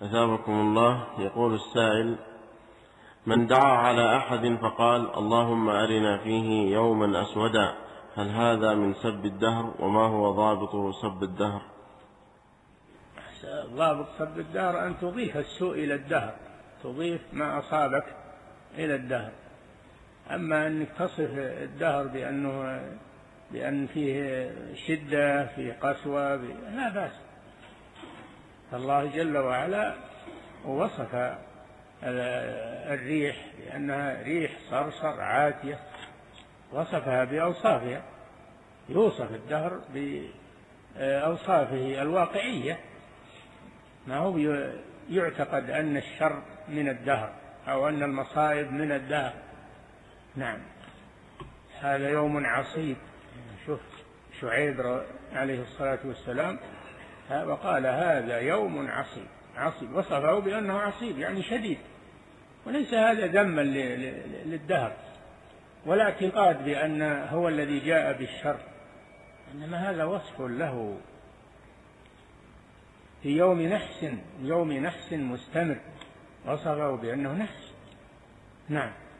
أثابكم الله. يقول السائل: من دعا على أحد فقال اللهم أرنا فيه يوما أسودا، هل هذا من سب الدهر؟ وما هو ضابط سب الدهر؟ ضابط سب الدهر أن تضيف السوء إلى الدهر، تضيف ما أصابك إلى الدهر. أما أنك تصف الدهر بأن فيه شدة، فيه قسوة، لا بأس. فالله جل وعلا وصف الريح بأنها ريح صرصر عاتية، وصفها بأوصافها. يوصف الدهر بأوصافه الواقعية، ما هو يعتقد أن الشر من الدهر أو أن المصائب من الدهر. نعم. هذا يوم عصيب. شوف شعيب عليه الصلاة والسلام وقال هذا يوم عصيب، وصفه بأنه عصيب يعني شديد، وليس هذا ذما للدهر ولا اعتقاد بأن هو الذي جاء بالشر، إنما هذا وصف له في يوم نحس مستمر، وصفه بأنه نحس. نعم.